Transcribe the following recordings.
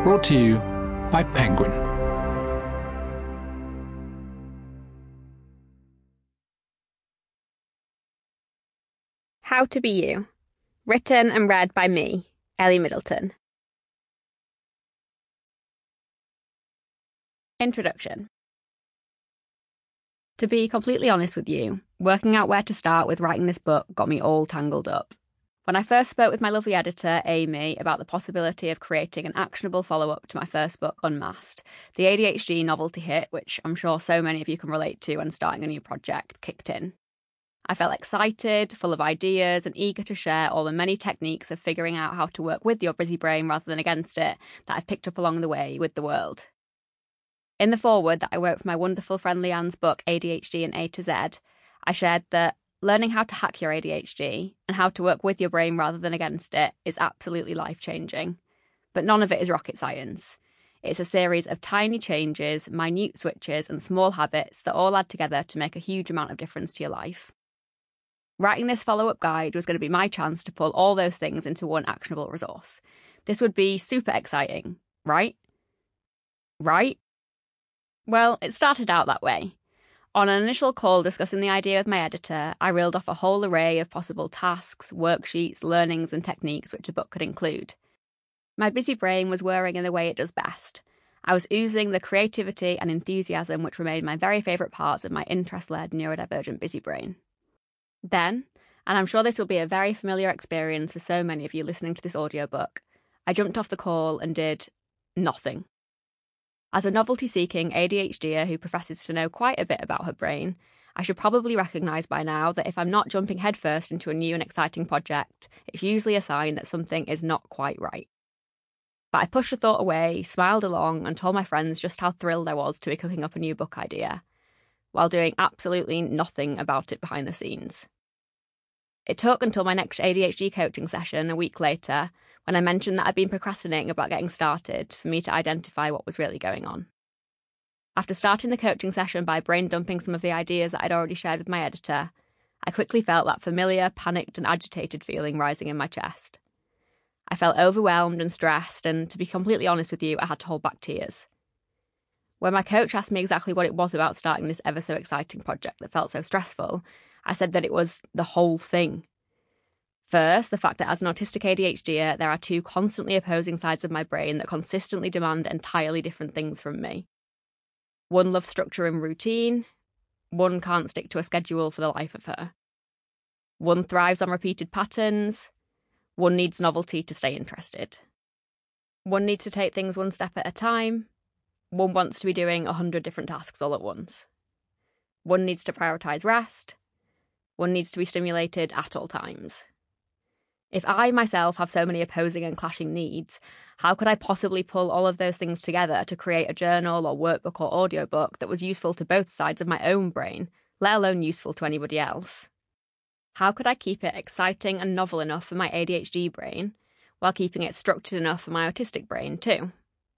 Brought to you by Penguin. How to Be You. Written and read by me, Ellie Middleton. Introduction. To be completely honest with you, working out where to start with writing this book got me all tangled up. When I first spoke with my lovely editor, Amy, about the possibility of creating an actionable follow-up to my first book, Unmasked, the ADHD novelty hit, which I'm sure so many of you can relate to when starting a new project, kicked in. I felt excited, full of ideas, and eager to share all the many techniques of figuring out how to work with your busy brain rather than against it that I've picked up along the way with the world. In the foreword that I wrote for my wonderful friend Leanne's book, ADHD and A to Z, I shared that learning how to hack your ADHD and how to work with your brain rather than against it is absolutely life-changing. But none of it is rocket science. It's a series of tiny changes, minute switches, and small habits that all add together to make a huge amount of difference to your life. Writing this follow-up guide was going to be my chance to pull all those things into one actionable resource. This would be super exciting, right? Right? Well, it started out that way. On an initial call discussing the idea with my editor, I reeled off a whole array of possible tasks, worksheets, learnings, and techniques which a book could include. My busy brain was whirring in the way it does best. I was oozing the creativity and enthusiasm which remain my very favourite parts of my interest-led neurodivergent busy brain. Then, and I'm sure this will be a very familiar experience for so many of you listening to this audiobook, I jumped off the call and did nothing. As a novelty-seeking ADHDer who professes to know quite a bit about her brain, I should probably recognise by now that if I'm not jumping headfirst into a new and exciting project, it's usually a sign that something is not quite right. But I pushed the thought away, smiled along, and told my friends just how thrilled I was to be cooking up a new book idea, while doing absolutely nothing about it behind the scenes. It took until my next ADHD coaching session a week later, when I mentioned that I'd been procrastinating about getting started, for me to identify what was really going on. After starting the coaching session by brain dumping some of the ideas that I'd already shared with my editor, I quickly felt that familiar, panicked and agitated feeling rising in my chest. I felt overwhelmed and stressed, and to be completely honest with you, I had to hold back tears. When my coach asked me exactly what it was about starting this ever so exciting project that felt so stressful, I said that it was the whole thing. First, the fact that as an autistic ADHDer, there are two constantly opposing sides of my brain that consistently demand entirely different things from me. One loves structure and routine. One can't stick to a schedule for the life of her. One thrives on repeated patterns. One needs novelty to stay interested. One needs to take things one step at a time. One wants to be doing 100 different tasks all at once. One needs to prioritise rest. One needs to be stimulated at all times. If I myself have so many opposing and clashing needs, how could I possibly pull all of those things together to create a journal or workbook or audiobook that was useful to both sides of my own brain, let alone useful to anybody else? How could I keep it exciting and novel enough for my ADHD brain, while keeping it structured enough for my autistic brain too?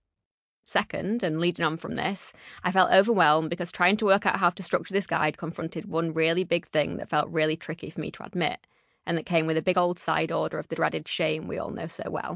Second, and leading on from this, I felt overwhelmed because trying to work out how to structure this guide confronted one really big thing that felt really tricky for me to admit, and that came with a big old side order of the dreaded shame we all know so well.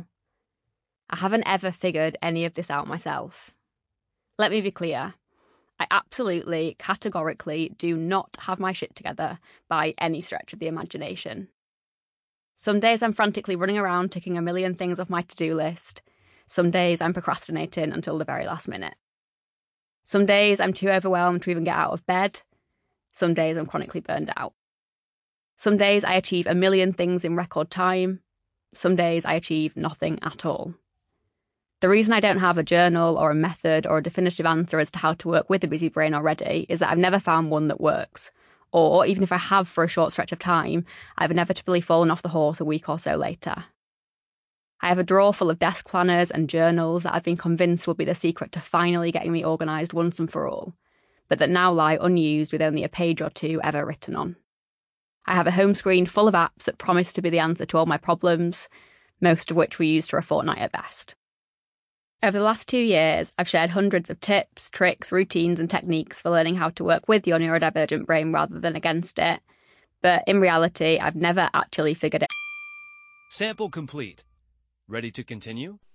I haven't ever figured any of this out myself. Let me be clear. I absolutely, categorically do not have my shit together by any stretch of the imagination. Some days I'm frantically running around ticking a million things off my to-do list. Some days I'm procrastinating until the very last minute. Some days I'm too overwhelmed to even get out of bed. Some days I'm chronically burned out. Some days I achieve a million things in record time. Some days I achieve nothing at all. The reason I don't have a journal or a method or a definitive answer as to how to work with a busy brain already is that I've never found one that works. Or, even if I have for a short stretch of time, I've inevitably fallen off the horse a week or so later. I have a drawer full of desk planners and journals that I've been convinced will be the secret to finally getting me organised once and for all, but that now lie unused with only a page or two ever written on. I have a home screen full of apps that promise to be the answer to all my problems, most of which we use for a fortnight at best. Over the last 2 years, I've shared hundreds of tips, tricks, routines and techniques for learning how to work with your neurodivergent brain rather than against it, but in reality, I've never actually figured it. Sample complete. Ready to continue?